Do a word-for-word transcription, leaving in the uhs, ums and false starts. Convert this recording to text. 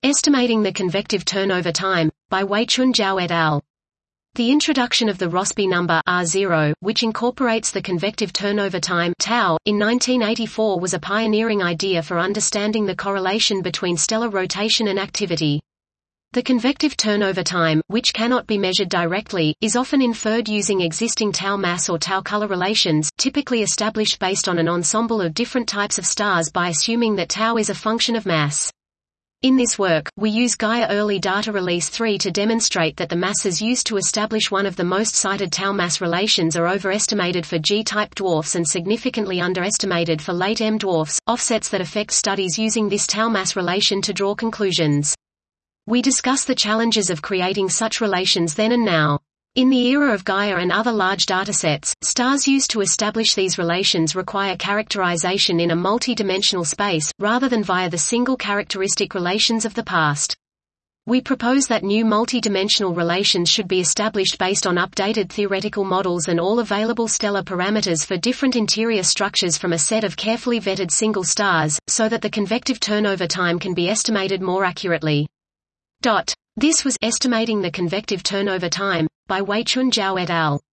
Estimating the convective turnover time, by Weichun Zhao et al. The introduction of the Rossby number R zero, which incorporates the convective turnover time tau, in nineteen eighty-four was a pioneering idea for understanding the correlation between stellar rotation and activity. The convective turnover time, which cannot be measured directly, is often inferred using existing tau mass or tau color relations, typically established based on an ensemble of different types of stars by assuming that tau is a function of mass. In this work, we use Gaia Early Data Release three to demonstrate that the masses used to establish one of the most cited tau mass relations are overestimated for G-type dwarfs and significantly underestimated for late M dwarfs, offsets that affect studies using this tau mass relation to draw conclusions. We discuss the challenges of creating such relations then and now. In the era of Gaia and other large datasets, stars used to establish these relations require characterization in a multi-dimensional space, rather than via the single characteristic relations of the past. We propose that new multi-dimensional relations should be established based on updated theoretical models and all available stellar parameters for different interior structures from a set of carefully vetted single stars, so that the convective turnover time can be estimated more accurately. Dot. This was Estimating the Convective Turnover Time, by Weichun Zhao et al.